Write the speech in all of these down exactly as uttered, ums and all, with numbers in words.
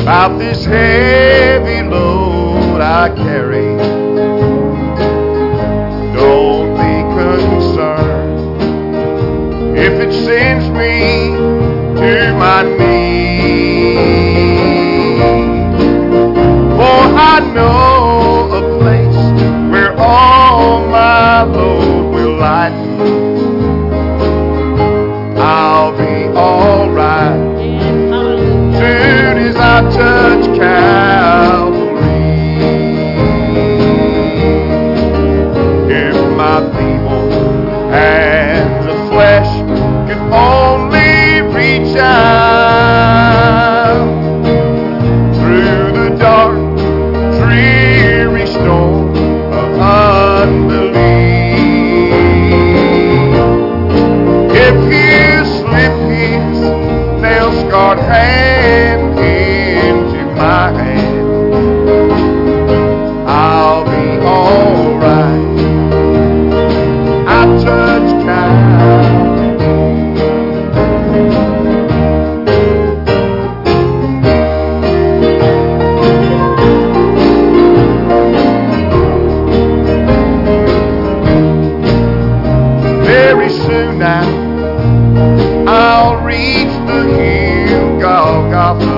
about this heavy load I carry. Don't be concerned if it sends me to my knees, for I know a place where all my load will lighten. I'll be alright soon as I touch Calvary. If my feeble hands of flesh could only reach out through the dark, dreary storm of unbelief. If you slip his nail-scarred hand into my hand, I'll be alright. I touch Calvary. Very soon now I'll reach the hill Golgotha.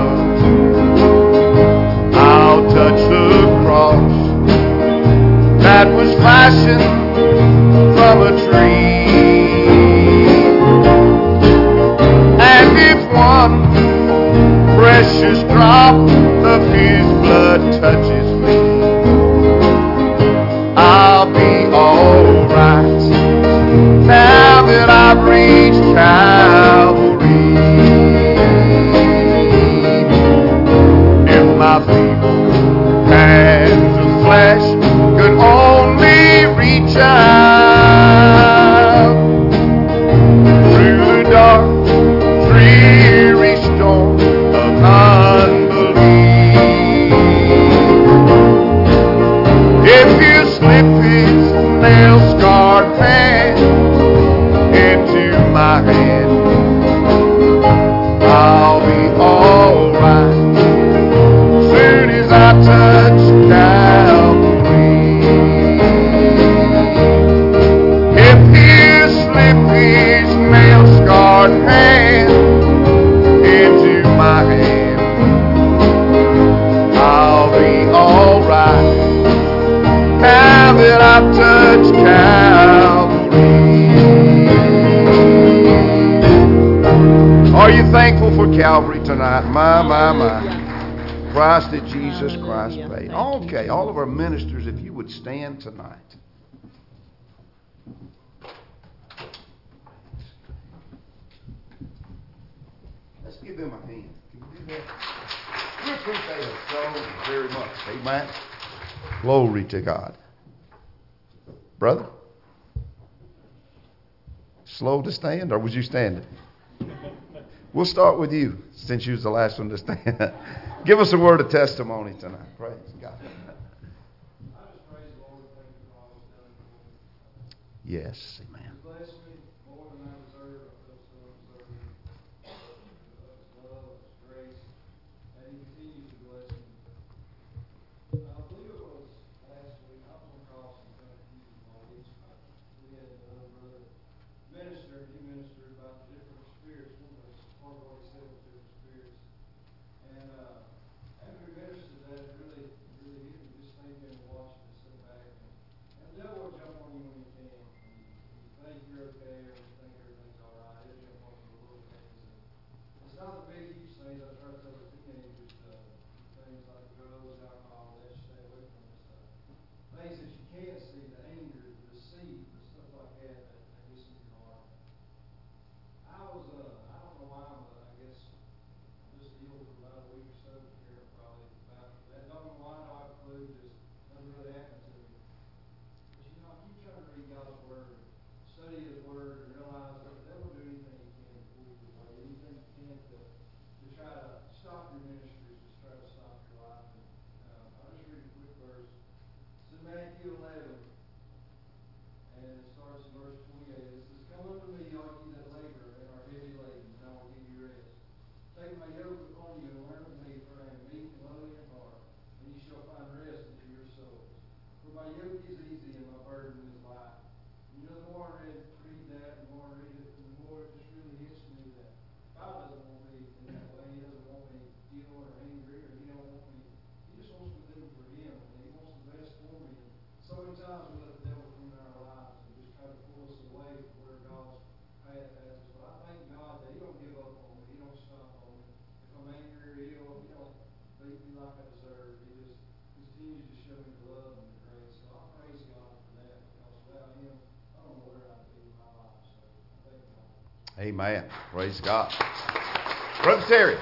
I'll touch the cross that was fashioned from a tree. And if one precious drop of his blood touches me, I'll be alright now that I've reached Calvary. If my feeble hands of flesh could only reach out through the dark, dreary storm of unbelief. If you slip his nail-scarred hand into my hand, I'll be alright soon as I touch Calvary. If you slip his nail-scarred hand into my hand, I'll be alright now that I've touched Calvary. Are you thankful for Calvary tonight? My, my, my. Christ that Jesus Christ paid. Okay, all of our ministers, if you would stand tonight. Let's give them a hand. Can you do that? We appreciate it so very much. Amen. Glory to God. Brother? Slow to stand, or was you standing? We'll start with you, since you was the last one to stand. Give us a word of testimony tonight. Praise God. Yes, amen. Take my yoke upon you and learn of me, for I am meek me like I deserve. He just continues to show me the love and the grace. So I praise God for that, because without Him, I don't know where I'd be in my life. So I thank God. Amen. Praise God. Brother Terry.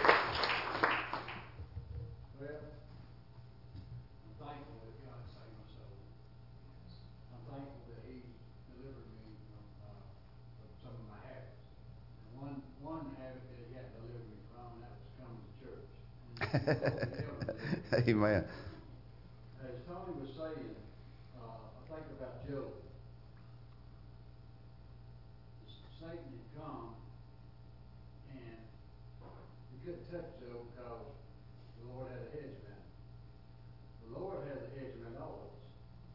Well, I'm thankful that God saved my soul. I'm thankful that He delivered me from, uh, from some of my habits. And one one habit that He had to deliver me from, that was coming to church. And Amen. as Tony was saying, uh, I think about Job. Satan had come, and he couldn't touch Job because the Lord had a hedge around him. The Lord has a hedge around all of us.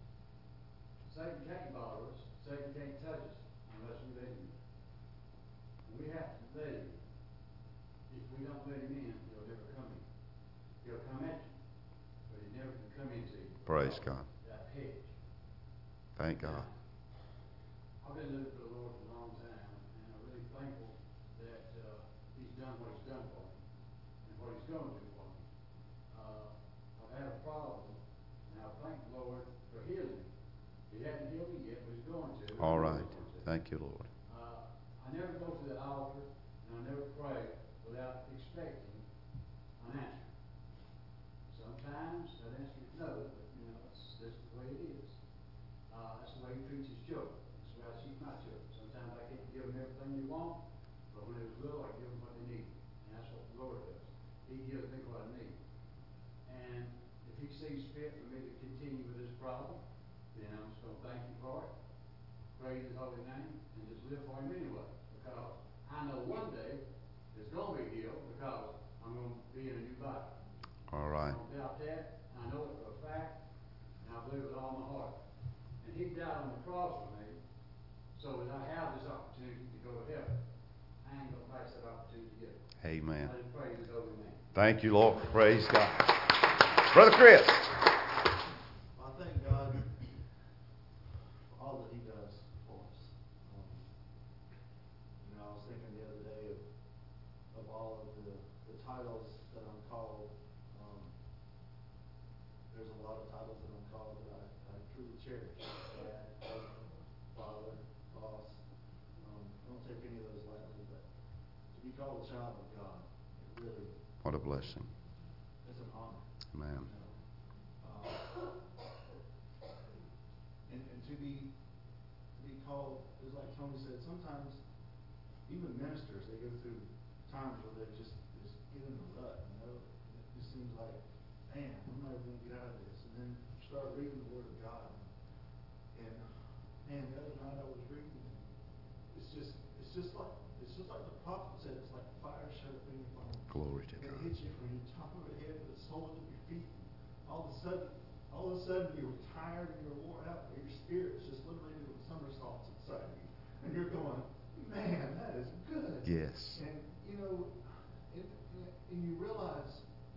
Satan can't bother us. Satan can't touch us unless we let him in. And we have to let him in. If we don't let him in, he'll never come in. He'll come at you, but he never can come into you. Praise God. That hedge. Thank God. I've been living for the Lord for a long time, and I'm really thankful that uh, He's done what He's done for me, and what He's going to do for me. Uh, I've had a problem, and I thank the Lord for healing me. He hasn't healed me yet, but He's going to. All right. Thank you, Lord. Uh, I never go to the altar, and I never pray without expecting an answer. Sometimes that answer is no, but you know, that's just the way it is. Uh, that's the way He treats His children. That's the way I treat my children. Sometimes I can't give them everything they want, but when they was little, I give them what they need. And that's what the Lord does. He gives me what I need. And if He sees fit for me to continue with this problem, then I'm just going to thank Him for it, praise His holy name, and just live for Him anyway. Because I know one day it's going to be healed, because I'm going to be in a new body. All right. I don't doubt that. I know it for a fact, and I believe it with all my heart. And He died on the cross for me, so that I have this opportunity to go to heaven. I ain't going to pass that opportunity to get it. Amen. I just praise His holy name. Thank you, Lord. Praise God. Brother Chris. I thank God for all that He does for us. Um, you know, I was thinking the other day of, of all of the, the titles that I'm called. Um, there's a lot of titles that I'm called that I, I truly cherish. Dad, husband, father, boss. Um, I don't take any of those lightly, but to be called a child of God, it really, What a blessing. it's an honor. Amen. You know, um, and, and to be to be called, is like Tony said, sometimes even ministers, they go through times where they just just get in a rut, you know. And it just seems like, man, I'm never going to get out of this. And then you start reading the Word of God, and man, the other night I was reading, and it's just it's just like it's just like the prophet said, it's like fire shut up in your bones. Glory to It God. hits you from the top of your head to the soles of your feet. All of a sudden, all of a sudden you're tired and you're worn out, but your spirit is just literally doing somersaults inside of you. And you're going, man, that is good. Yes. And, you know, and, and you realize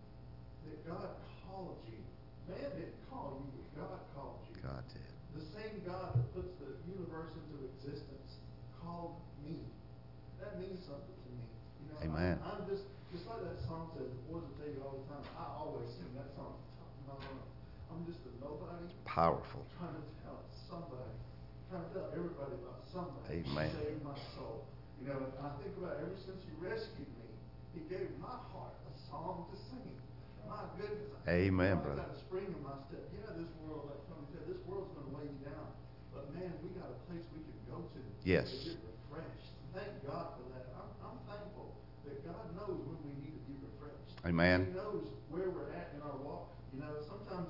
that God called you. Man didn't call you, but God called you. God did. The same God that puts the universe into existence called me. That means something to me. You know, Amen. I, I'm just, just like that song says, the boys will tell you all the time, I always sing that song at the top of my lungs. I'm just a nobody. Powerful. Trying to tell somebody, trying to tell everybody about somebody Amen. who saved my soul. You know, and I think about ever since He rescued me, He gave my heart a song to sing. My goodness. Amen, I brother. got a spring in my step. Yeah, this world, like Tony said, this world's going to weigh you down. But man, we got a place we can go to. Yes. To get refreshed. Thank God for that. I'm, I'm thankful that God knows when we need to be refreshed. Amen. He knows where we're at in our walk. You know, sometimes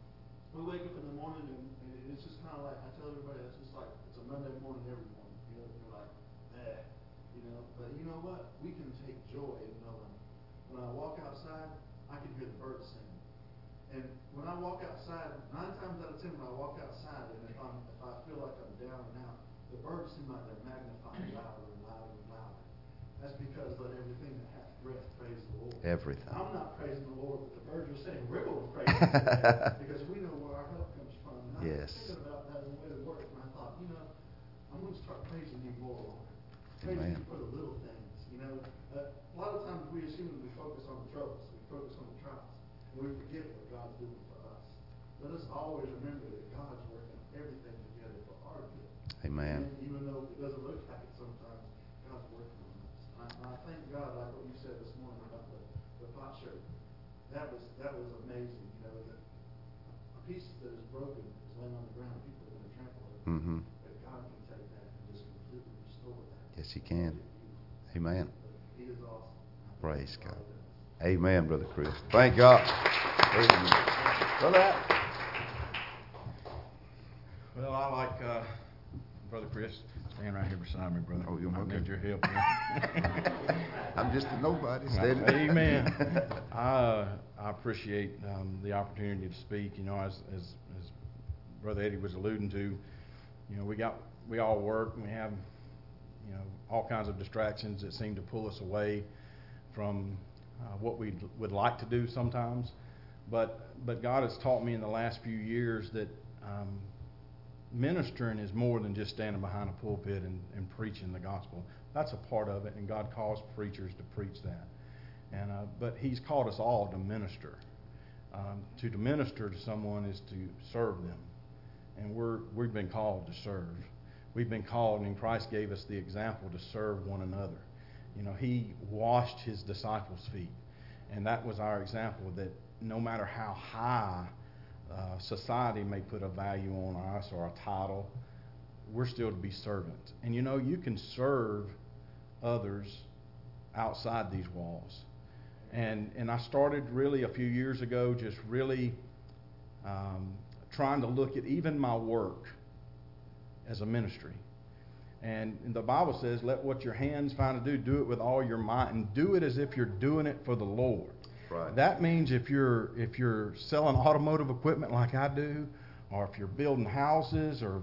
we wake up in the morning and, and it's just kind of like, I tell everybody, it's just like, it's a Monday morning every morning. You know, you're like, eh. You know, but you know what? We can take joy in knowing when I walk outside, I can hear the birds singing. And when I walk outside, nine times out of ten, when I walk outside, and if I'm if I feel like I'm down and out, the birds seem like they're magnifying louder and louder and louder. That's because let everything that hath breath praise the Lord. Everything. I'm not praising the Lord, but the birds are saying we're going to praise Him because we know where our help comes from. And I Yes. was thinking about that on the way to work, and I thought, you know, I'm going to start praising You more, Lord. Praising Amen. You for the little things. You know, uh, a lot of times we assume we focus on the troubles, we focus on the trials. we forget what God's doing for us. Let us always remember that God's working everything together for our good. Amen. And even though it doesn't look like it sometimes, God's working on us. I, I thank God, like what you said this morning about the, the pot shirt. That was that was amazing. You know, that a piece that is broken is laying on the ground. People are going to trample it. Mm-hmm. But God can take that and just completely restore that. Yes, He can. Amen. He is awesome. Praise God. Amen, Brother Chris. Thank God. Amen. Brother. Well, I like uh, Brother Chris. Stand right here beside me, brother. Oh, you're I okay. need your help here. I'm just a nobody. Steady. Amen. I uh, I appreciate um, the opportunity to speak. You know, as as as Brother Eddie was alluding to, you know, we got we all work and we have, you know, all kinds of distractions that seem to pull us away from uh, what we would like to do sometimes. But but God has taught me in the last few years that um, ministering is more than just standing behind a pulpit and, and preaching the gospel. That's a part of it, and God calls preachers to preach that. And uh, but He's called us all to minister. Um, to, to minister to someone is to serve them, and we're we've been called to serve. We've been called, and Christ gave us the example to serve one another. You know, He washed His disciples' feet, and that was our example. That no matter how high uh, society may put a value on us or a title, we're still to be servants. And you know, you can serve others outside these walls. And and I started really a few years ago just really um, trying to look at even my work as a ministry. And the Bible says, let what your hands find to do, do it with all your might, and do it as if you're doing it for the Lord. Right. That means if you're if you're selling automotive equipment like I do, or if you're building houses or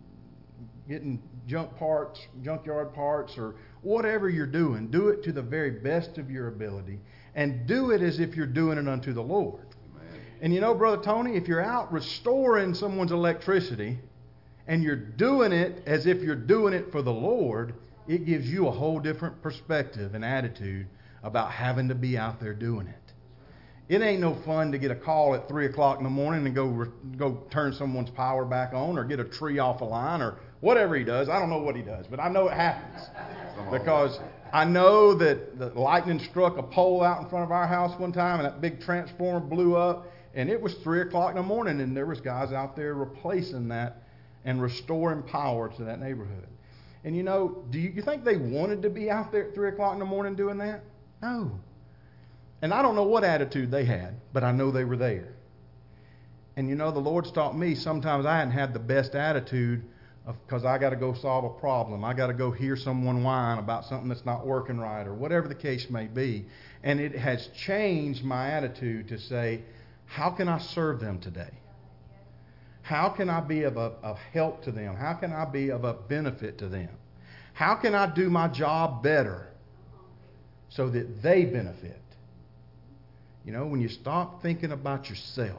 getting junk parts, junkyard parts, or whatever you're doing, do it to the very best of your ability, and do it as if you're doing it unto the Lord. Amen. And you know, Brother Tony, if you're out restoring someone's electricity, and you're doing it as if you're doing it for the Lord, it gives you a whole different perspective and attitude about having to be out there doing it. It ain't no fun to get a call at three o'clock in the morning and go re- go turn someone's power back on or get a tree off a line or whatever he does. I don't know what he does, but I know it happens. Because I know that the lightning struck a pole out in front of our house one time, and that big transformer blew up, and it was three o'clock in the morning, and there was guys out there replacing that and restoring power to that neighborhood. And you know, do you, you think they wanted to be out there at three o'clock in the morning doing that? No. And I don't know what attitude they had, but I know they were there. And you know, the Lord's taught me sometimes I hadn't had the best attitude because I got to go solve a problem. I got to go hear someone whine about something that's not working right or whatever the case may be. And it has changed my attitude to say, how can I serve them today? How can I be of, a, of help to them? How can I be of a benefit to them? How can I do my job better so that they benefit? You know, when you stop thinking about yourself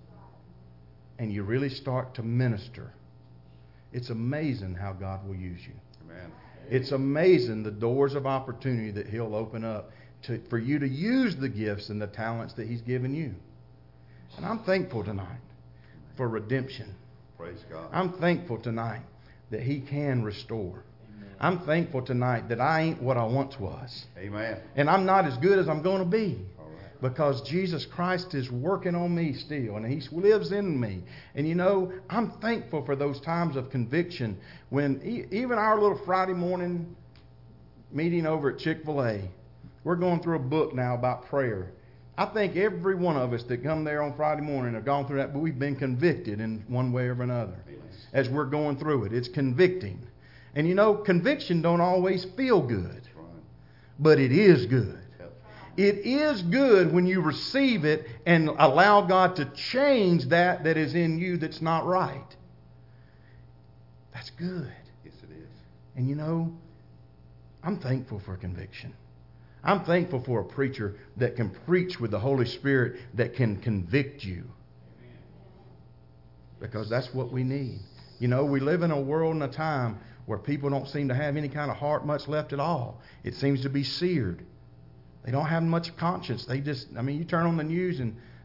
and you really start to minister, it's amazing how God will use you. Amen. It's amazing the doors of opportunity that He'll open up to, for you to use the gifts and the talents that He's given you. And I'm thankful tonight for redemption. Praise God. I'm thankful tonight that He can restore. Amen. I'm thankful tonight that I ain't what I once was. Amen. And I'm not as good as I'm going to be. All right. Because Jesus Christ is working on me still, and He lives in me. And you know, I'm thankful for those times of conviction when e- even our little Friday morning meeting over at Chick-fil-A, we're going through a book now about prayer. I think every one of us that come there on Friday morning have gone through that, but we've been convicted in one way or another as we're going through it. It's convicting. And you know, conviction don't always feel good, but it is good. It is good when you receive it and allow God to change that that is in you that's not right. That's good. Yes, it is. And you know, I'm thankful for conviction. I'm thankful for a preacher that can preach with the Holy Spirit that can convict you. Because that's what we need. You know, we live in a world and a time where people don't seem to have any kind of heart much left at all. It seems to be seared. They don't have much conscience. They just, I mean, you turn on the news and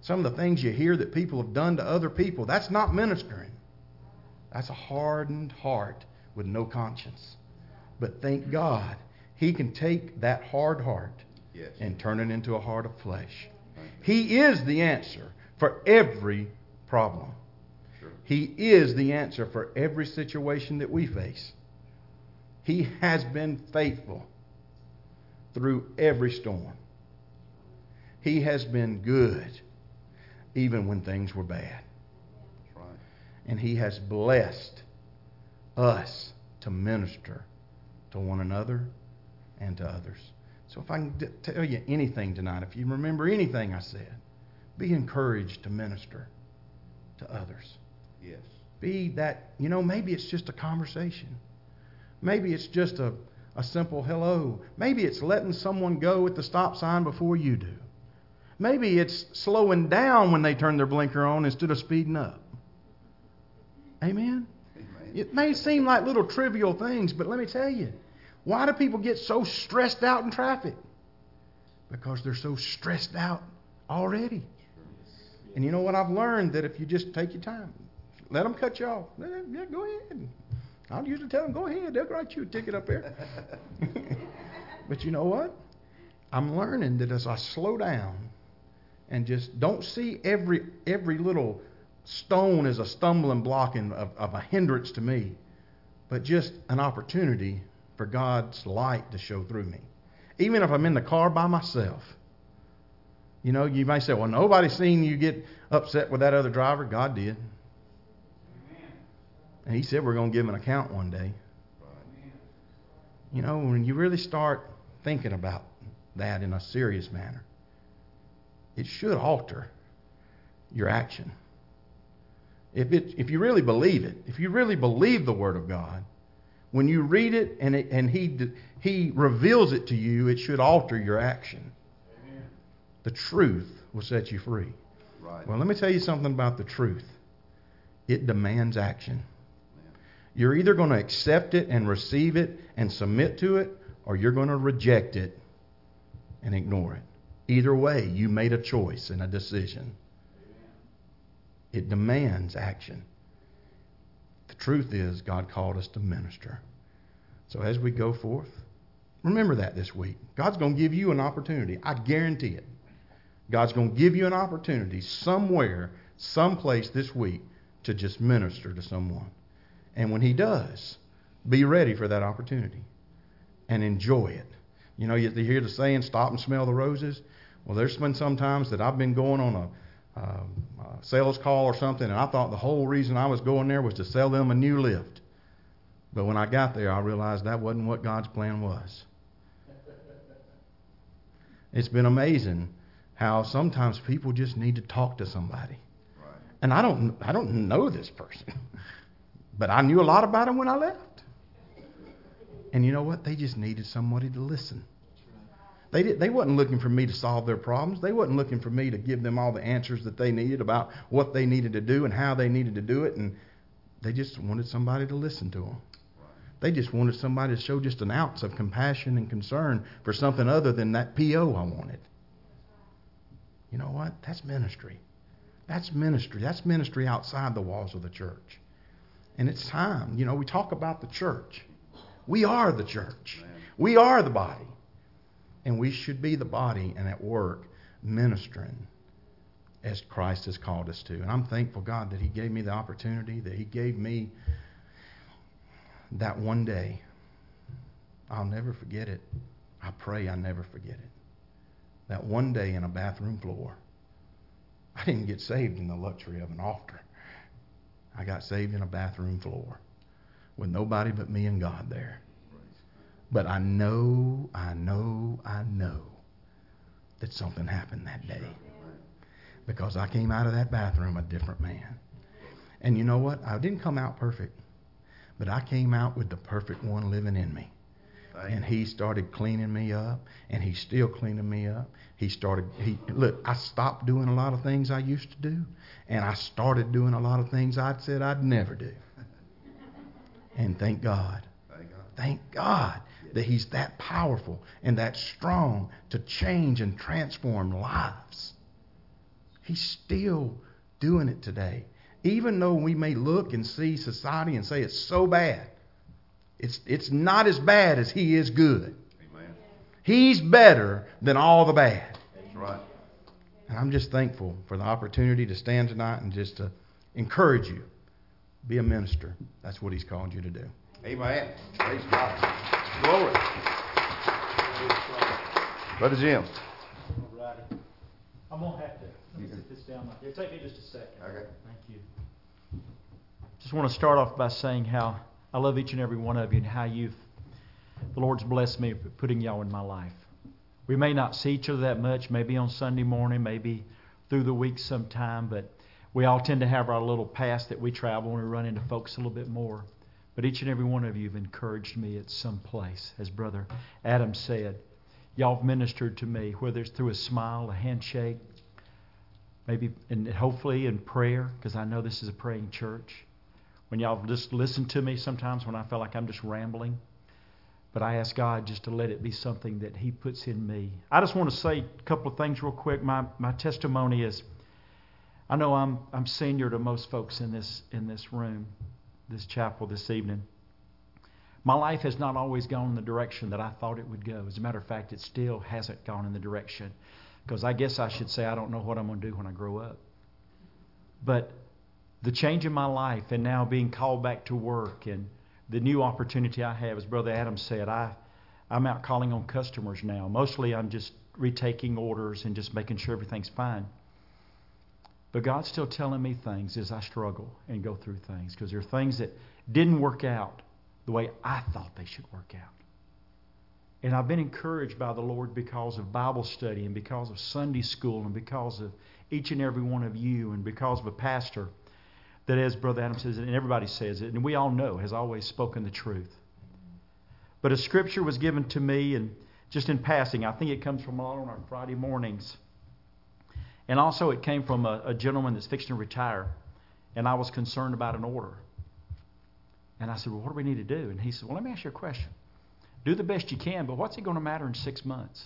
some of the things you hear that people have done to other people, that's not ministering. That's a hardened heart with no conscience. But thank God, He can take that hard heart Yes. and turn it into a heart of flesh. He is the answer for every problem. Sure. He is the answer for every situation that we face. He has been faithful through every storm. He has been good even when things were bad. That's right. And He has blessed us to minister to one another and to others. So if I can d- tell you anything tonight, if you remember anything I said, be encouraged to minister to others. Yes. Be that, you know, maybe it's just a conversation. Maybe it's just a, a simple hello. Maybe it's letting someone go at the stop sign before you do. Maybe it's slowing down when they turn their blinker on instead of speeding up. Amen? Amen. It may seem like little trivial things, but let me tell you, why do people get so stressed out in traffic? Because they're so stressed out already. And you know what I've learned? That if you just take your time, let them cut you off. Yeah, go ahead. I'll usually tell them, go ahead. They'll write you a ticket up there. But you know what? I'm learning that as I slow down and just don't see every every little stone as a stumbling block and of, of a hindrance to me, but just an opportunity for God's light to show through me. Even if I'm in the car by myself. You know, you may say, well, nobody's seen you get upset with that other driver. God did. And He said we're going to give an account one day. You know, when you really start thinking about that in a serious manner, it should alter your action. If it, if you really believe it, if you really believe the Word of God, when you read it and it, and He He reveals it to you, it should alter your action. Amen. The truth will set you free. Right. Well, let me tell you something about the truth. It demands action. You're either going to accept it and receive it and submit to it, or you're going to reject it and ignore it. Either way, you made a choice and a decision. It demands action. The truth is, God called us to minister. So as we go forth, remember that this week. God's going to give you an opportunity. I guarantee it. God's going to give you an opportunity somewhere, someplace this week to just minister to someone. And when He does, be ready for that opportunity and enjoy it. You know, you hear the saying, stop and smell the roses. Well, there's been some times that I've been going on a Um, a sales call or something, and I thought the whole reason I was going there was to sell them a new lift. But when I got there, I realized that wasn't what God's plan was. It's been amazing how sometimes people just need to talk to somebody. Right. And I don't, I don't know this person, but I knew a lot about him when I left. And you know what? They just needed somebody to listen. They did, they wasn't looking for me to solve their problems. They wasn't looking for me to give them all the answers that they needed about what they needed to do and how they needed to do it. And they just wanted somebody to listen to them. They just wanted somebody to show just an ounce of compassion and concern for something other than that P O I wanted. You know what? That's ministry. That's ministry. That's ministry outside the walls of the church. And it's time. You know, we talk about the church. We are the church. We are the body. And we should be the body and at work ministering as Christ has called us to. And I'm thankful, God, that He gave me the opportunity, that He gave me that one day. I'll never forget it. I pray I never forget it. That one day in a bathroom floor. I didn't get saved in the luxury of an altar. I got saved in a bathroom floor with nobody but me and God there. But I know, I know, I know that something happened that day. Because I came out of that bathroom a different man. And you know what? I didn't come out perfect. But I came out with the perfect one living in me. And He started cleaning me up. And He's still cleaning me up. He started, he look, I stopped doing a lot of things I used to do. And I started doing a lot of things I'd said I'd never do. And thank God. Thank God that He's that powerful and that strong to change and transform lives. He's still doing it today. Even though we may look and see society and say it's so bad, it's it's not as bad as He is good. Amen. He's better than all the bad. That's right. And I'm just thankful for the opportunity to stand tonight and just to encourage you. Be a minister. That's what He's called you to do. Amen. Praise God. Glory. Brother Jim. All righty. I'm going to have to let me sit this down right there. Take me just a second. Okay. Thank you. Just want to start off by saying how I love each and every one of you and how you've, the Lord's blessed me for putting y'all in my life. We may not see each other that much, maybe on Sunday morning, maybe through the week sometime, but we all tend to have our little paths that we travel and we run into folks a little bit more. But each and every one of you have encouraged me at some place. As Brother Adam said, y'all have ministered to me, whether it's through a smile, a handshake, maybe and hopefully in prayer, because I know this is a praying church. When y'all just listen to me sometimes when I feel like I'm just rambling. But I ask God just to let it be something that He puts in me. I just want to say a couple of things real quick. My my testimony is, I know I'm I'm senior to most folks in this in this room, this chapel this evening. My life has not always gone in the direction that I thought it would go. As a matter of fact, it still hasn't gone in the direction. Because I guess I should say I don't know what I'm going to do when I grow up. But the change in my life and now being called back to work and the new opportunity I have, as Brother Adam said, I, I'm out calling on customers now. Mostly I'm just retaking orders and just making sure everything's fine. But God's still telling me things as I struggle and go through things. Because there are things that didn't work out the way I thought they should work out. And I've been encouraged by the Lord because of Bible study and because of Sunday school and because of each and every one of you and because of a pastor that, as Brother Adam says, and everybody says it, and we all know, has always spoken the truth. But a scripture was given to me, and just in passing, I think it comes from a lot on our Friday mornings. And also it came from a, a gentleman that's fixing to retire, and I was concerned about an order. And I said, well, what do we need to do? And he said, well, let me ask you a question. Do the best you can, but what's it going to matter in six months?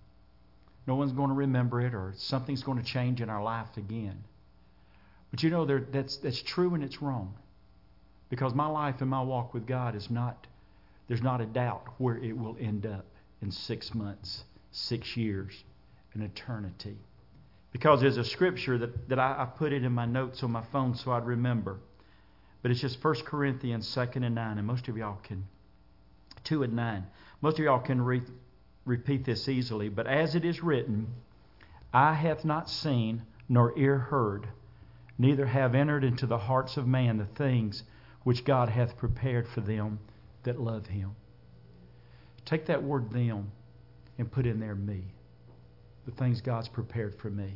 No one's going to remember it, or something's going to change in our life again. But you know, there, that's that's true and it's wrong. Because my life and my walk with God is not, there's not a doubt where it will end up in six months, six years, an eternity. Because there's a scripture that, that I, I put it in my notes on my phone so I'd remember. But it's just First Corinthians two and nine, and most of y'all can, two and nine. Most of y'all can re, repeat this easily. But as it is written, eye hath not seen, nor ear heard, neither have entered into the hearts of man the things which God hath prepared for them that love Him. Take that word them and put in there me. The things God's prepared for me.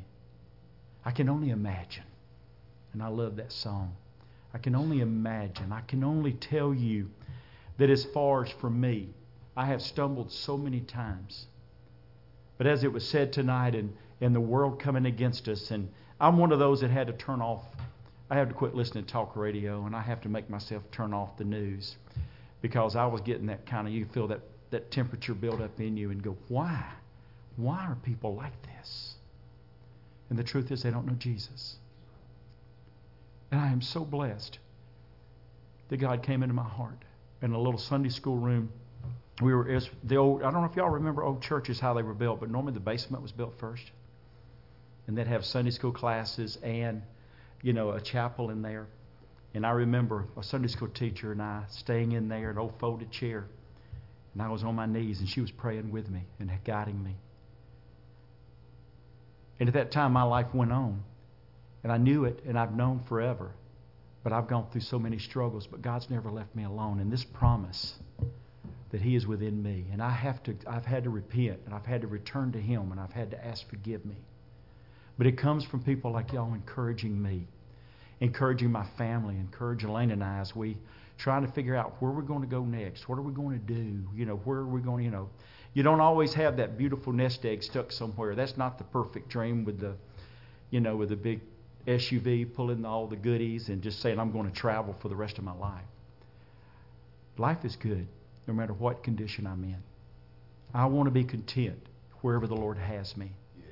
I can only imagine. And I love that song. I can only imagine. I can only tell you that as far as for me, I have stumbled so many times. But as it was said tonight, and, and the world coming against us, and I'm one of those that had to turn off, I have to quit listening to talk radio, and I have to make myself turn off the news. Because I was getting that kind of, you feel that, that temperature build up in you and go, why? Why are people like this? And the truth is they don't know Jesus. And I am so blessed that God came into my heart. In a little Sunday school room, we were, it was the old, I don't know if y'all remember old churches, how they were built, but normally the basement was built first. And they'd have Sunday school classes and, you know, a chapel in there. And I remember a Sunday school teacher and I staying in there, an old folded chair. And I was on my knees and she was praying with me and guiding me. And at that time, my life went on. And I knew it, and I've known forever. But I've gone through so many struggles, but God's never left me alone. And this promise that He is within me, and I have to, I've had to repent, and I've had to return to Him, and I've had to ask forgive me. But it comes from people like y'all encouraging me, encouraging my family, encouraging Elaine and I as we trying to figure out where we're going to go next. What are we going to do? You know, where are we going to, you know. You don't always have that beautiful nest egg stuck somewhere. That's not the perfect dream with the, you know, with the big S U V pulling all the goodies and just saying I'm going to travel for the rest of my life. Life is good no matter what condition I'm in. I want to be content wherever the Lord has me.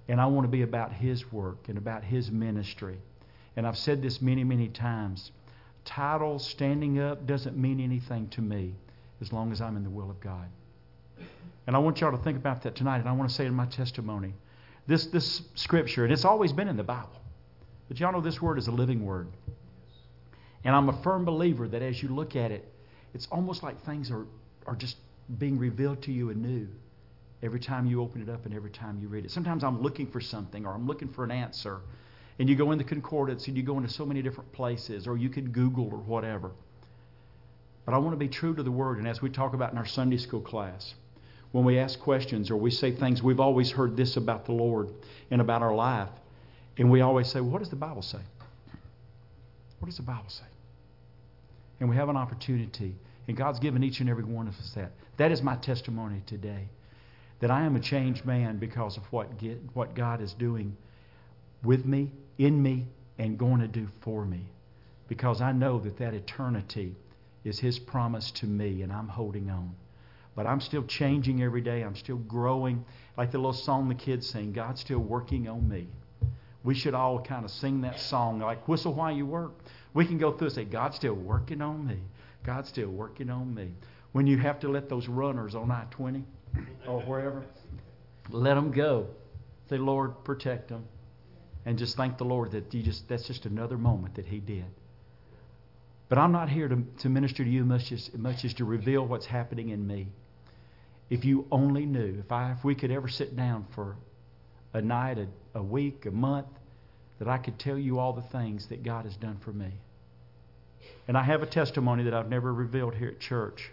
And I want to be about His work and about His ministry. And I've said this many, many times. Title, standing up, doesn't mean anything to me as long as I'm in the will of God. And I want y'all to think about that tonight. And I want to say in my testimony, this, this scripture, and it's always been in the Bible, but y'all know this word is a living word. And I'm a firm believer that as you look at it, it's almost like things are, are just being revealed to you anew every time you open it up and every time you read it. Sometimes I'm looking for something, or I'm looking for an answer, and you go in the concordance and you go into so many different places, or you can Google or whatever. But I want to be true to the Word. And as we talk about in our Sunday school class, when we ask questions or we say things, we've always heard this about the Lord and about our life. And we always say, well, what does the Bible say? What does the Bible say? And we have an opportunity. And God's given each and every one of us that. That is my testimony today. That I am a changed man because of what, get, what God is doing with me, in me, and going to do for me. Because I know that that eternity is His promise to me, and I'm holding on. But I'm still changing every day. I'm still growing. Like the little song the kids sing, God's still working on me. We should all kind of sing that song, like whistle while you work. We can go through and say, God's still working on me. God's still working on me. When you have to let those runners on I twenty or wherever, let them go. Say, Lord, protect them. And just thank the Lord that you just that's just another moment that He did. But I'm not here to, to minister to you much as, much as to reveal what's happening in me. If you only knew, if I if we could ever sit down for a night, a, a week, a month, that I could tell you all the things that God has done for me. And I have a testimony that I've never revealed here at church.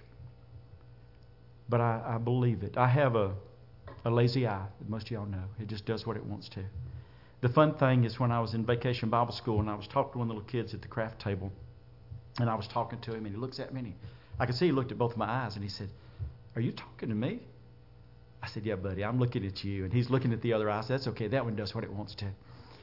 But I, I believe it. I have a, a lazy eye, that most of y'all know. It just does what it wants to. The fun thing is when I was in Vacation Bible School and I was talking to one of the little kids at the craft table, and I was talking to him, and he looks at me, and he, I could see he looked at both of my eyes, and he said, "Are you talking to me?" I said, "Yeah, buddy, I'm looking at you." And he's looking at the other eye. I said, "That's okay. That one does what it wants to."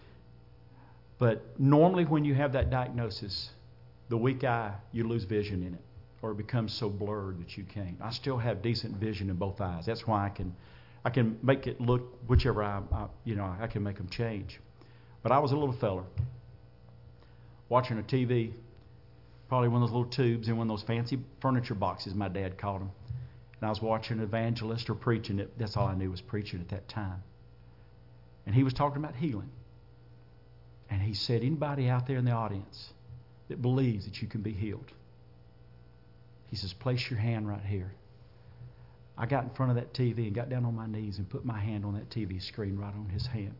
But normally when you have that diagnosis, the weak eye, you lose vision in it, or it becomes so blurred that you can't. I still have decent vision in both eyes. That's why I can I can make it look whichever eye, I, you know, I can make them change. But I was a little feller watching a T V, probably one of those little tubes in one of those fancy furniture boxes, my dad called them. And I was watching an evangelist or preaching it. That's all I knew was preaching at that time. And he was talking about healing. And he said, anybody out there in the audience that believes that you can be healed, he says, place your hand right here. I got in front of that T V and got down on my knees and put my hand on that T V screen right on his hand.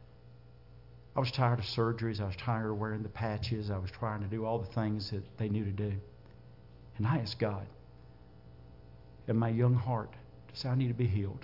I was tired of surgeries. I was tired of wearing the patches. I was trying to do all the things that they knew to do. And I asked God in my young heart to say, I need to be healed.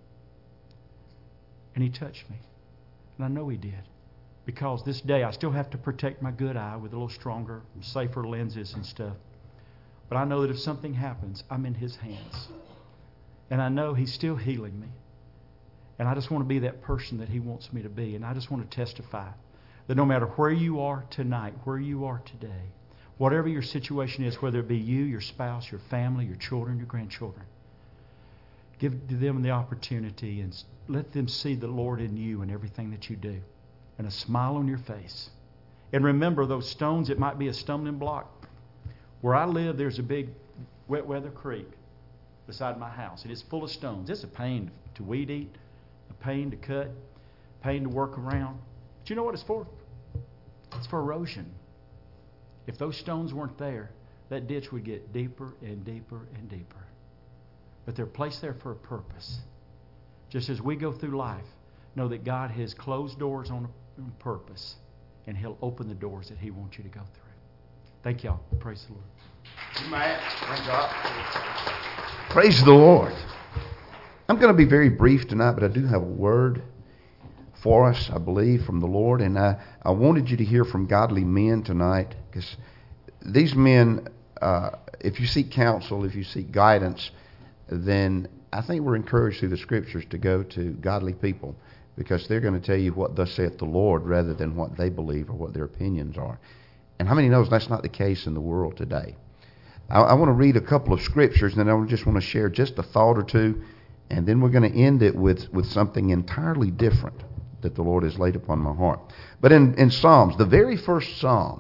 And He touched me. And I know He did. Because this day I still have to protect my good eye with a little stronger, safer lenses and stuff. But I know that if something happens, I'm in His hands. And I know He's still healing me. And I just want to be that person that He wants me to be. And I just want to testify that no matter where you are tonight, where you are today, whatever your situation is, whether it be you, your spouse, your family, your children, your grandchildren, give them the opportunity and let them see the Lord in you and everything that you do. And a smile on your face. And remember those stones, it might be a stumbling block. Where I live, there's a big wet weather creek beside my house. It is full of stones. It's a pain to weed eat, a pain to cut, a pain to work around. But you know what it's for? It's for erosion. If those stones weren't there, that ditch would get deeper and deeper and deeper. But they're placed there for a purpose. Just as we go through life, know that God has closed doors on purpose, and He'll open the doors that He wants you to go through. Thank y'all. Praise the Lord. Amen. Thank God. Praise the Lord. I'm going to be very brief tonight, but I do have a word for us, I believe, from the Lord. And I, I wanted you to hear from godly men tonight, because these men, uh, if you seek counsel, if you seek guidance, then I think we're encouraged through the Scriptures to go to godly people, because they're going to tell you what thus saith the Lord rather than what they believe or what their opinions are. And how many knows that's not the case in the world today? I, I want to read a couple of scriptures, and then I just want to share just a thought or two, and then we're going to end it with, with something entirely different that the Lord has laid upon my heart. But in, in Psalms, the very first Psalm,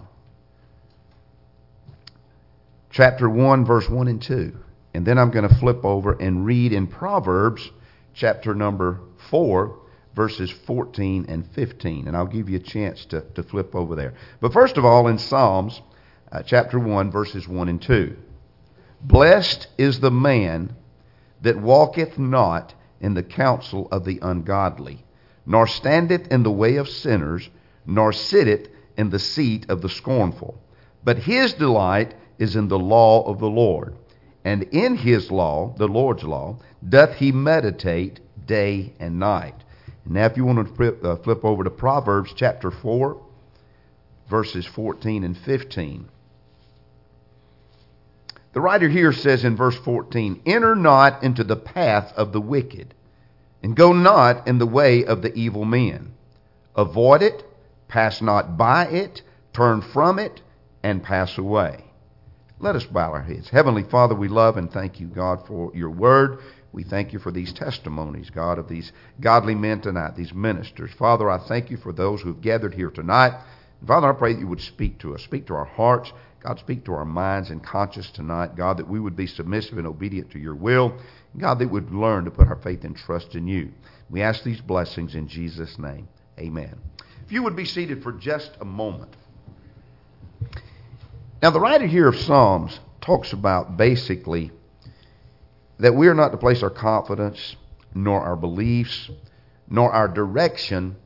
chapter one, verse one and two. And then I'm going to flip over and read in Proverbs, chapter number four, verses fourteen and fifteen. And I'll give you a chance to, to flip over there. But first of all, in Psalms, uh, chapter one, verses one and two. Blessed is the man that walketh not in the counsel of the ungodly, nor standeth in the way of sinners, nor sitteth in the seat of the scornful. But his delight is in the law of the Lord, and in his law, the Lord's law, doth he meditate day and night. Now if you want to flip, uh, flip over to Proverbs chapter four, verses fourteen and fifteen. The writer here says in verse fourteen, Enter not into the path of the wicked, and go not in the way of the evil men. Avoid it, pass not by it, turn from it, and pass away. Let us bow our heads. Heavenly Father, we love and thank you, God, for your word. We thank you for these testimonies, God, of these godly men tonight, these ministers. Father, I thank you for those who have gathered here tonight. And Father, I pray that you would speak to us, speak to our hearts. God, speak to our minds and conscience tonight. God, that we would be submissive and obedient to your will. God, that we would learn to put our faith and trust in you. We ask these blessings in Jesus' name. Amen. If you would be seated for just a moment. Now, the writer here of Psalms talks about basically that we are not to place our confidence, nor our beliefs, nor our direction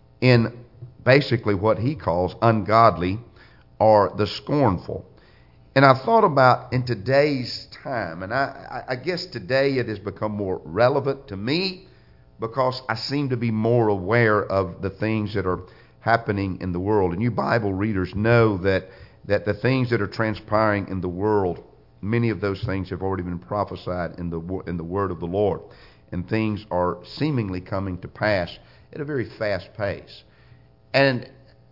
in basically what he calls ungodly or the scornful. And I thought about in today's time, and I, I guess today it has become more relevant to me because I seem to be more aware of the things that are happening in the world. And you Bible readers know that, that the things that are transpiring in the world, many of those things have already been prophesied in the, in the word of the Lord. And things are seemingly coming to pass at a very fast pace. And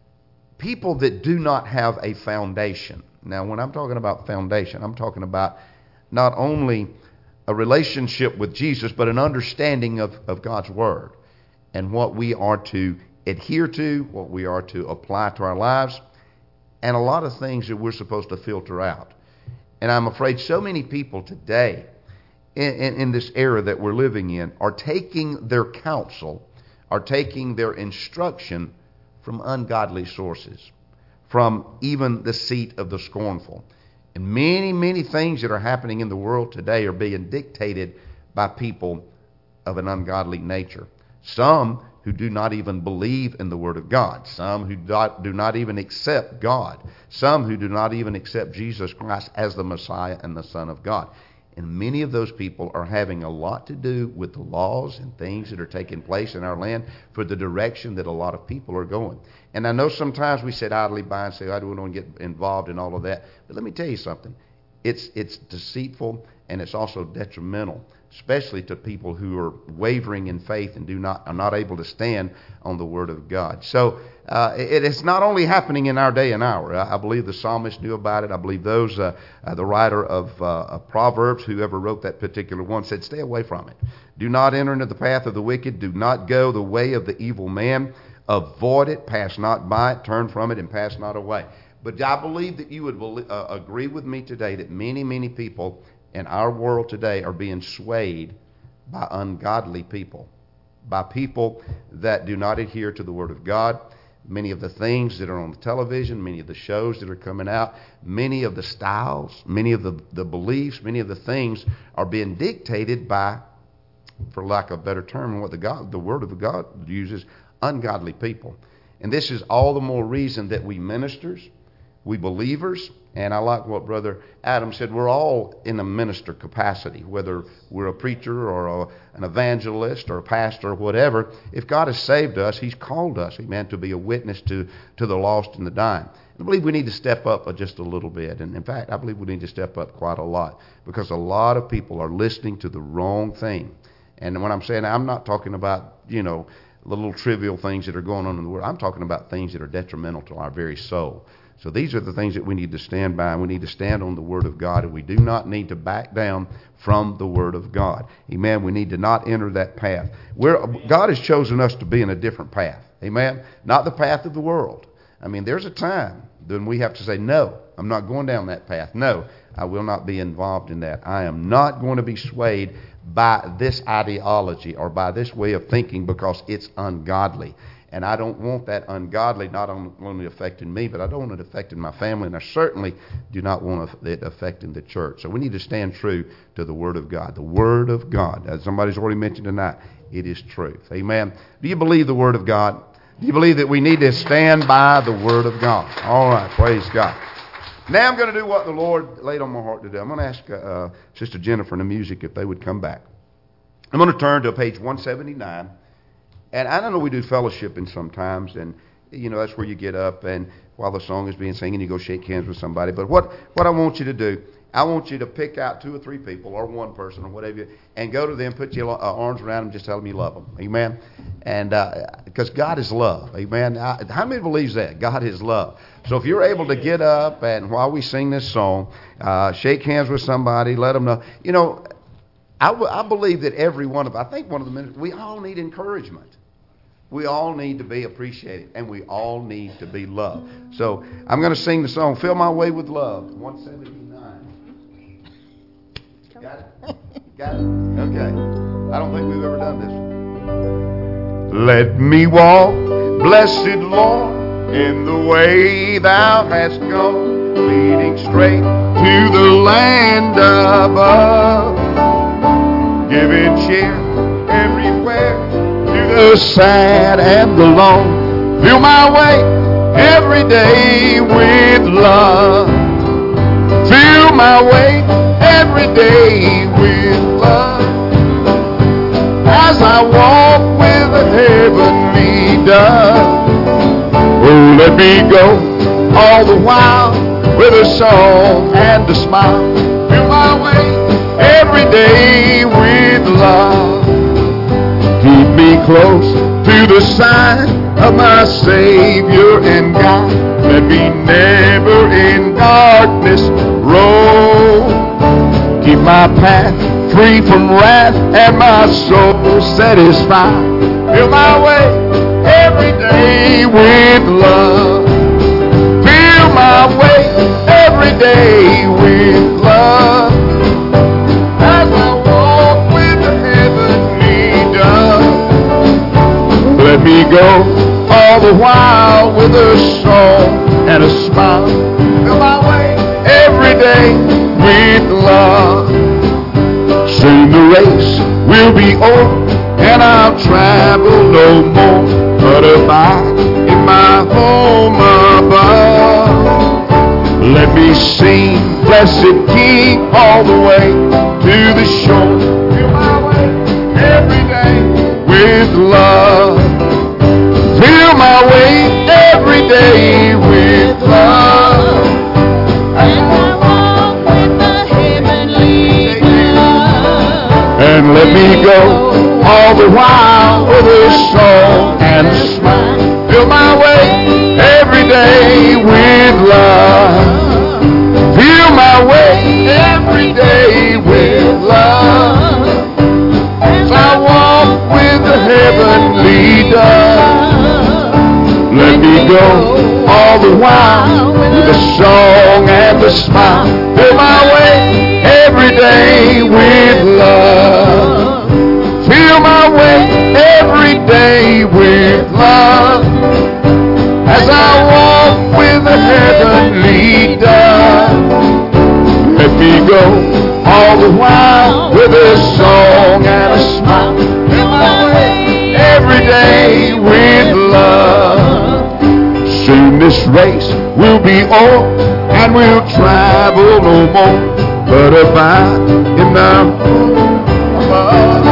people that do not have a foundation. Now, when I'm talking about foundation, I'm talking about not only a relationship with Jesus, but an understanding of, of God's Word and what we are to adhere to, what we are to apply to our lives, and a lot of things that we're supposed to filter out. And I'm afraid so many people today in, in, in this era that we're living in are taking their counsel, are taking their instruction from ungodly sources, from even the seat of the scornful. And many, many things that are happening in the world today are being dictated by people of an ungodly nature. Some who do not even believe in the Word of God. Some who do not even accept God. Some who do not even accept Jesus Christ as the Messiah and the Son of God. And many of those people are having a lot to do with the laws and things that are taking place in our land for the direction that a lot of people are going. And I know sometimes we sit idly by and say, I don't want to get involved in all of that. But let me tell you something. It's, it's deceitful and it's also detrimental, especially to people who are wavering in faith and do not are not able to stand on the Word of God. So uh, it is not only happening in our day and hour. I, I believe the psalmist knew about it. I believe those, uh, uh, the writer of, uh, of Proverbs, whoever wrote that particular one, said, stay away from it. Do not enter into the path of the wicked. Do not go the way of the evil man. Avoid it. Pass not by it. Turn from it and pass not away. But I believe that you would believe, uh, agree with me today that many, many people in our world today are being swayed by ungodly people, by people that do not adhere to the Word of God. Many of the things that are on the television, many of the shows that are coming out, many of the styles, many of the, the beliefs, many of the things are being dictated by, for lack of a better term, what the God, the Word of God uses, ungodly people. And this is all the more reason that we ministers, we believers, and I like what Brother Adam said, we're all in a minister capacity, whether we're a preacher or a, an evangelist or a pastor or whatever. If God has saved us, He's called us, amen, to be a witness to, to the lost and the dying. I believe we need to step up just a little bit. And in fact, I believe we need to step up quite a lot because a lot of people are listening to the wrong thing. And when I'm saying, I'm not talking about, you know, the little trivial things that are going on in the world. I'm talking about things that are detrimental to our very soul. So these are the things that we need to stand by, and we need to stand on the Word of God, and we do not need to back down from the Word of God. Amen. We need to not enter that path. We're, God has chosen us to be in a different path. Amen. Not the path of the world. I mean, there's a time when we have to say, no, I'm not going down that path. No, I will not be involved in that. I am not going to be swayed by this ideology or by this way of thinking because it's ungodly. And I don't want that ungodly not only affecting me, but I don't want it affecting my family, and I certainly do not want it affecting the church. So we need to stand true to the Word of God. The Word of God, as somebody's already mentioned tonight, it is truth. Amen. Do you believe the Word of God? Do you believe that we need to stand by the Word of God? All right, praise God. Now I'm going to do what the Lord laid on my heart to do. I'm going to ask uh, Sister Jennifer and the music if they would come back. I'm going to turn to page one seventy-nine. And I don't know, we do fellowshipping sometimes, and, you know, that's where you get up, and while the song is being sung, and you go shake hands with somebody. But what, what I want you to do, I want you to pick out two or three people, or one person, or whatever, and go to them, put your uh, arms around them, just tell them you love them. Amen? And because uh, God is love. Amen? I, how many believes that? God is love. So if you're able to get up, and while we sing this song, uh, shake hands with somebody, let them know. You know, I, w- I believe that every one of, I think one of the ministers, we all need encouragement. We all need to be appreciated, and we all need to be loved. So I'm going to sing the song, Fill My Way with Love, one seventy-nine. Got it? Got it? Okay. I don't think we've ever done this one. Let me walk, blessed Lord, in the way thou hast gone, leading straight to the land above, giving cheer everywhere to the sad and the lone. Fill my way every day with love. Fill my way every day with love. As I walk with a heavenly dove. Oh, let me go all the while with a song and a smile. Fill my way every day with love. Keep me close to the side of my Savior and God. Let me never in darkness roam. Keep my path free from wrath and my soul satisfied. Fill my way every day with love. Fill my way every day with love. As I walk with the heavenly dove. Let me go all the while with a song and a smile. Fill my way every day with love. Soon the race will be over and I'll travel no more, but abide in my home above. Let me sing, blessed King, all the way to the shore. Fill my way every day with love. Fill my way every day with love. And I walk with the heavenly love. And let me go all the while with a song and a smile. Fill my way every day with love. Fill my way every day with love. As I walk with the heavenly dove. Let me go all the while with a song and a smile. Fill my way every day with love. Fill my way every day with love. As I walk with the heavenly dove. Let me go all the while with a song and a smile. Fill my way every day with love. Soon this race will be o'er and we'll travel no more, but abide in the home above.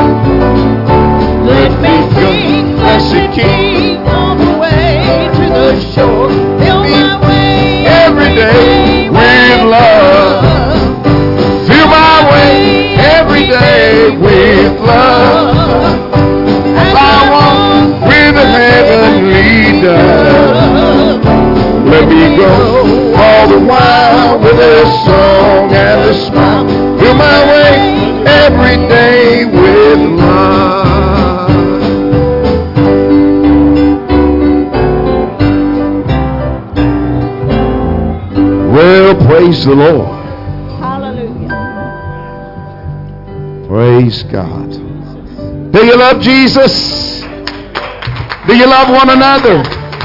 Let me sing, blessed King, all the way to the shore. Fill my way every day with love. Fill my way every day with love. As I walk with let me go. All the while with a song and a smile. Fill my way every day with love. Well, praise the Lord. Hallelujah. Praise God. Do you love Jesus? Do you love one another?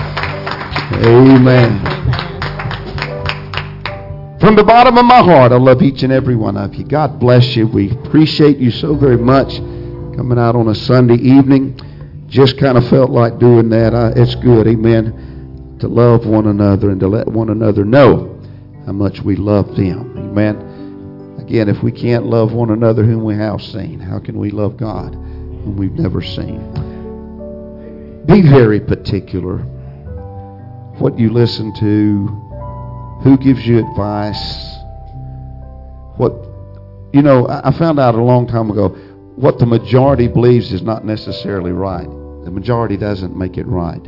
Amen. From the bottom of my heart, I love each and every one of you. God bless you. We appreciate you so very much coming out on a Sunday evening. Just kind of felt like doing that. I, it's good, amen, to love one another and to let one another know how much we love them. Amen. Again, if we can't love one another whom we have seen, how can we love God whom we've never seen? Be very particular what you listen to. Who gives you advice? What, you know, I found out a long time ago, what the majority believes is not necessarily right. The majority doesn't make it right.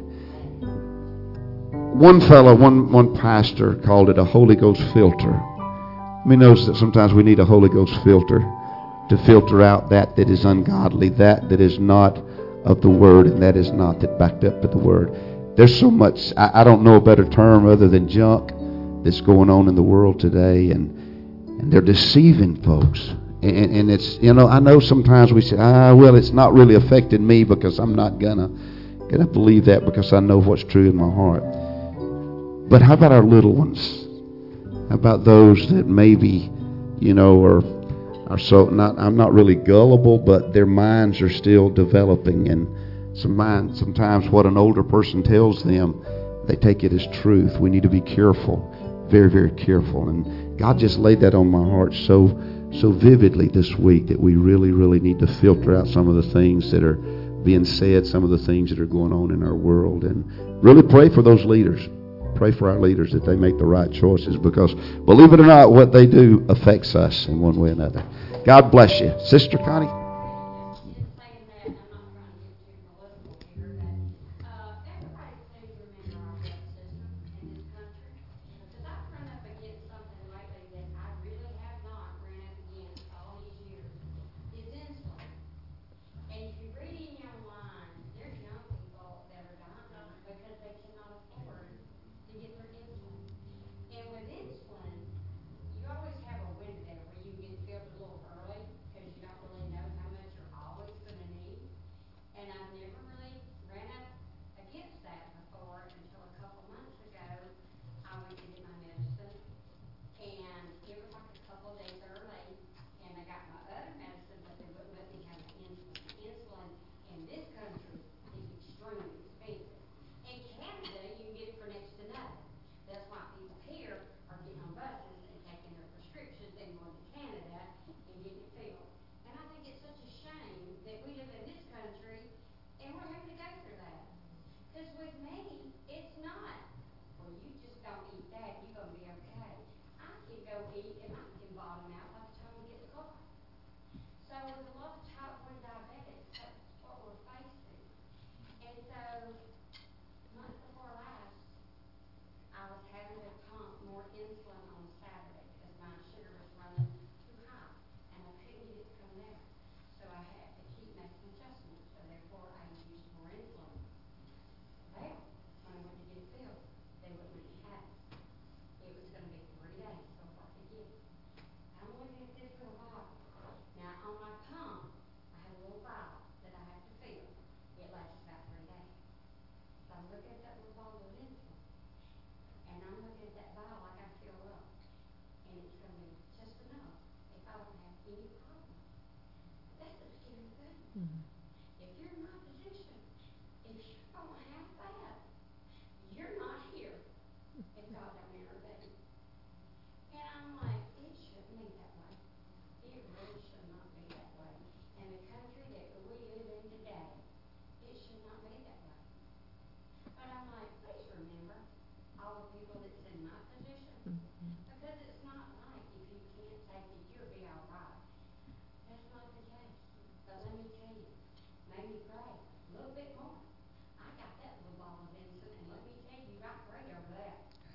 One fellow, one, one pastor called it a Holy Ghost filter. I mean, knows that sometimes we need a Holy Ghost filter to filter out that that is ungodly, that that is not of the Word, and that is not that backed up with the Word. There's so much, I, I don't know a better term other than junk that's going on in the world today, and and they're deceiving folks. And, and it's, you know, I know sometimes we say, ah, well, it's not really affecting me because I'm not gonna gonna believe that because I know what's true in my heart. But how about our little ones? How about those that maybe, you know, are are so not? I'm not really gullible, but their minds are still developing, and some mind, sometimes what an older person tells them, they take it as truth. We need to be careful. Very, very careful. And God just laid that on my heart so so vividly this week that we really, really need to filter out some of the things that are being said, some of the things that are going on in our world, and really pray for those leaders. Pray for our leaders that they make the right choices, because believe it or not, what they do affects us in one way or another. God bless you. Sister Connie?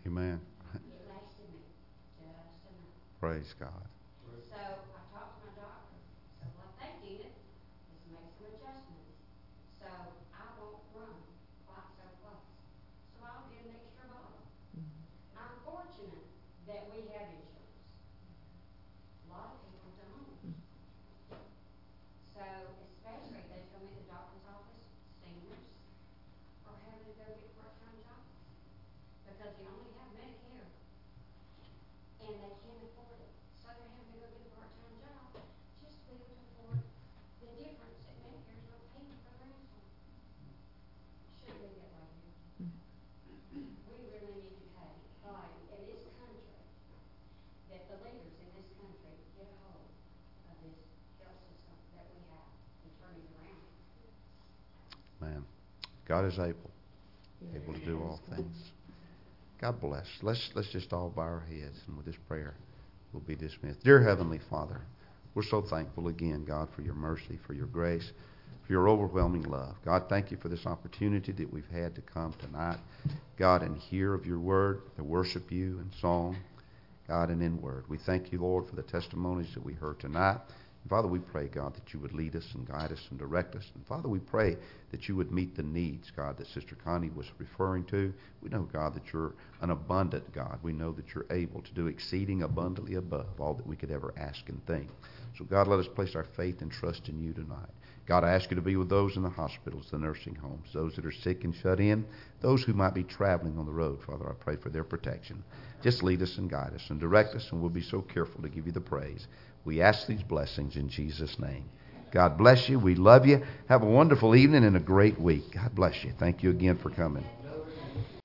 Amen. It lasted me just enough. Praise God. So I talked to my doctor. So what they did is make some adjustments. So I won't run quite so close. So I'll get an extra bottle. I'm fortunate that we have insurance. A lot of people don't. So especially they come in the doctor's office, seniors, are having to go get part-time jobs because they only have Medicare and they can't afford it. So they're having to go get a part-time job just to be able to afford the difference that Medicare's not paying for their insulin. Shouldn't be that way here. We really need to have fight in this country that the leaders in this country get a hold of this health system that we have and turn it around. Man, God is able, able to do all things. God bless. Let's let's just all bow our heads, and with this prayer, we'll be dismissed. Dear Heavenly Father, we're so thankful again, God, for your mercy, for your grace, for your overwhelming love. God, thank you for this opportunity that we've had to come tonight, God, and hear of your word, to worship you in song, God, and in word. We thank you, Lord, for the testimonies that we heard tonight. And Father, we pray, God, that you would lead us and guide us and direct us. And Father, we pray that you would meet the needs, God, that Sister Connie was referring to. We know, God, that you're an abundant God. We know that you're able to do exceeding abundantly above all that we could ever ask and think. So, God, let us place our faith and trust in you tonight. God, I ask you to be with those in the hospitals, the nursing homes, those that are sick and shut in, those who might be traveling on the road. Father, I pray for their protection. Just lead us and guide us and direct us, and we'll be so careful to give you the praise. We ask these blessings in Jesus' name. God bless you. We love you. Have a wonderful evening and a great week. God bless you. Thank you again for coming.